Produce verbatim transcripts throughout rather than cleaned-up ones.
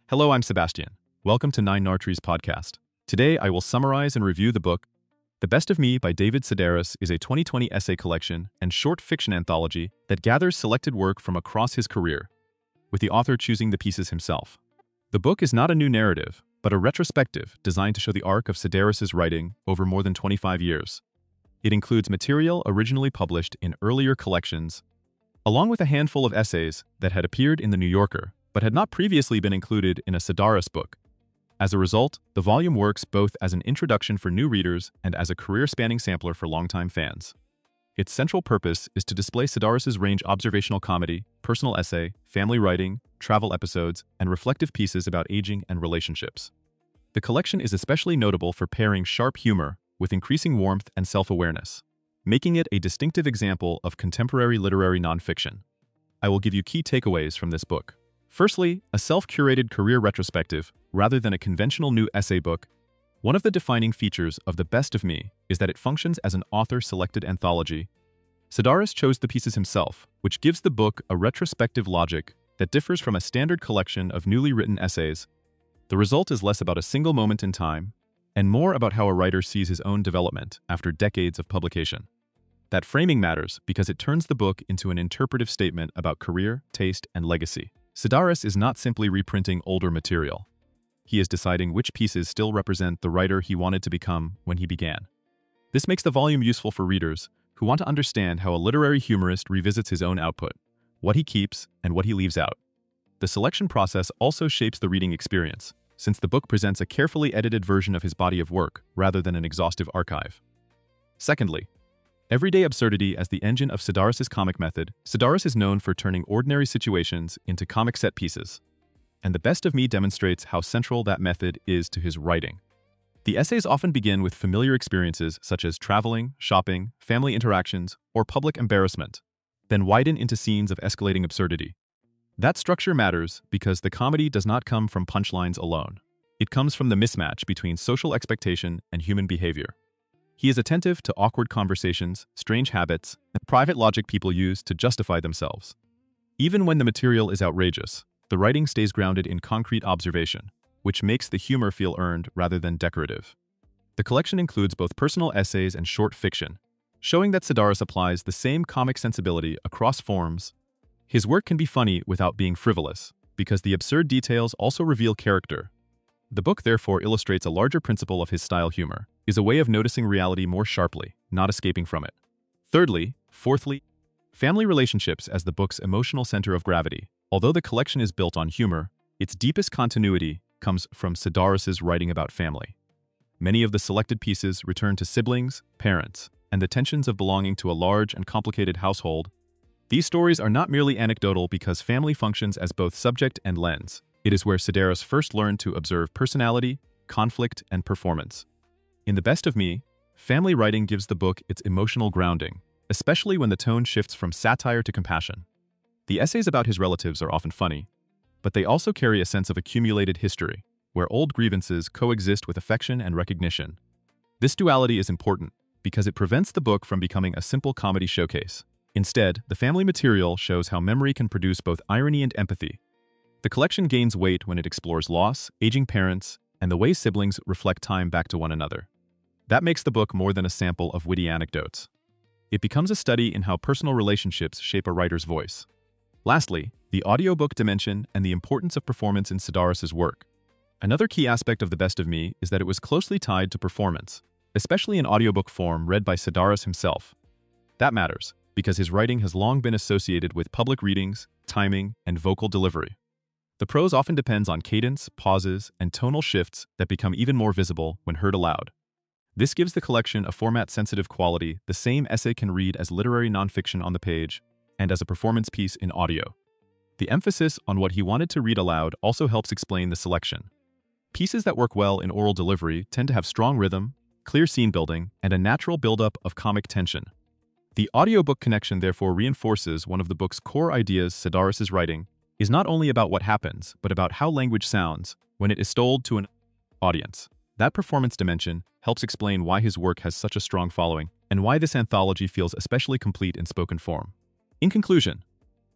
Hello, I'm Sebastian. Welcome to Nine Nartrees podcast. Today, I will summarize and review the book. The Best of Me by David Sedaris is a twenty twenty essay collection and short fiction anthology that gathers selected work from across his career, with the author choosing the pieces himself. The book is not a new narrative, but a retrospective designed to show the arc of Sedaris's writing over more than twenty-five years. It includes material originally published in earlier collections, along with a handful of essays that had appeared in The New Yorker, but had not previously been included in a Sedaris book. As a result, the volume works both as an introduction for new readers and as a career-spanning sampler for longtime fans. Its central purpose is to display Sedaris's range of observational comedy, personal essay, family writing, travel episodes, and reflective pieces about aging and relationships. The collection is especially notable for pairing sharp humor with increasing warmth and self-awareness, making it a distinctive example of contemporary literary nonfiction. I will give you key takeaways from this book. Firstly, a self-curated career retrospective rather than a conventional new essay book. One of the defining features of The Best of Me is that it functions as an author-selected anthology. Sedaris chose the pieces himself, which gives the book a retrospective logic that differs from a standard collection of newly written essays. The result is less about a single moment in time and more about how a writer sees his own development after decades of publication. That framing matters because it turns the book into an interpretive statement about career, taste, and legacy. Sedaris is not simply reprinting older material. He is deciding which pieces still represent the writer he wanted to become when he began. This makes the volume useful for readers who want to understand how a literary humorist revisits his own output, what he keeps, and what he leaves out. The selection process also shapes the reading experience, since the book presents a carefully edited version of his body of work rather than an exhaustive archive. Secondly, everyday absurdity as the engine of Sedaris's comic method. Sedaris is known for turning ordinary situations into comic set pieces, and The Best of Me demonstrates how central that method is to his writing. The essays often begin with familiar experiences such as traveling, shopping, family interactions, or public embarrassment, then widen into scenes of escalating absurdity. That structure matters because the comedy does not come from punchlines alone. It comes from the mismatch between social expectation and human behavior. He is attentive to awkward conversations, strange habits, and private logic people use to justify themselves. Even when the material is outrageous, the writing stays grounded in concrete observation, which makes the humor feel earned rather than decorative. The collection includes both personal essays and short fiction, showing that Sedaris applies the same comic sensibility across forms. His work can be funny without being frivolous, because the absurd details also reveal character. The book therefore illustrates a larger principle of his style. Humor is a way of noticing reality more sharply, not escaping from it. Thirdly, fourthly, family relationships as the book's emotional center of gravity. Although the collection is built on humor, its deepest continuity comes from Sedaris's writing about family. Many of the selected pieces return to siblings, parents, and the tensions of belonging to a large and complicated household. These stories are not merely anecdotal because family functions as both subject and lens. It is where Sedaris first learned to observe personality, conflict, and performance. In The Best of Me, family writing gives the book its emotional grounding, especially when the tone shifts from satire to compassion. The essays about his relatives are often funny, but they also carry a sense of accumulated history, where old grievances coexist with affection and recognition. This duality is important because it prevents the book from becoming a simple comedy showcase. Instead, the family material shows how memory can produce both irony and empathy. The collection gains weight when it explores loss, aging parents, and the way siblings reflect time back to one another. That makes the book more than a sample of witty anecdotes. It becomes a study in how personal relationships shape a writer's voice. Lastly, the audiobook dimension and the importance of performance in Sedaris's work. Another key aspect of The Best of Me is that it was closely tied to performance, especially in audiobook form read by Sedaris himself. That matters, because his writing has long been associated with public readings, timing, and vocal delivery. The prose often depends on cadence, pauses, and tonal shifts that become even more visible when heard aloud. This gives the collection a format-sensitive quality the same essay can read as literary nonfiction on the page and as a performance piece in audio. The emphasis on what he wanted to read aloud also helps explain the selection. Pieces that work well in oral delivery tend to have strong rhythm, clear scene building, and a natural buildup of comic tension. The audiobook connection therefore reinforces one of the book's core ideas. Sedaris's writing is not only about what happens, but about how language sounds when it is told to an audience. That performance dimension helps explain why his work has such a strong following and why this anthology feels especially complete in spoken form. In conclusion,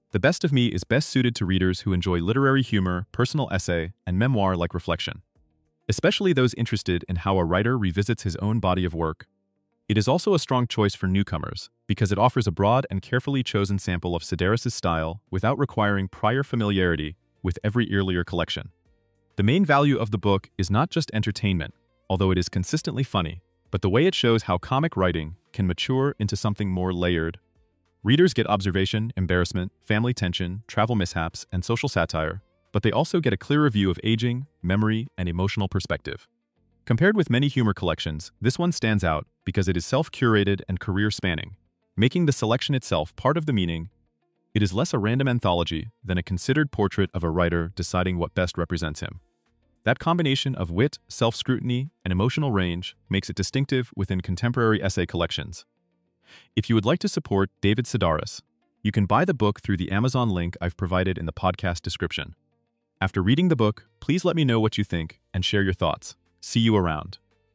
The Best of Me is best suited to readers who enjoy literary humor, personal essay, and memoir-like reflection, especially those interested in how a writer revisits his own body of work. It is also a strong choice for newcomers because it offers a broad and carefully chosen sample of Sedaris' style without requiring prior familiarity with every earlier collection. The main value of the book is not just entertainment, although it is consistently funny, but the way it shows how comic writing can mature into something more layered. Readers get observation, embarrassment, family tension, travel mishaps, and social satire, but they also get a clearer view of aging, memory, and emotional perspective. Compared with many humor collections, this one stands out because it is self-curated and career-spanning, making the selection itself part of the meaning. It is less a random anthology than a considered portrait of a writer deciding what best represents him. That combination of wit, self-scrutiny, and emotional range makes it distinctive within contemporary essay collections. If you would like to support David Sedaris, you can buy the book through the Amazon link I've provided in the podcast description. After reading the book, please let me know what you think and share your thoughts. See you around.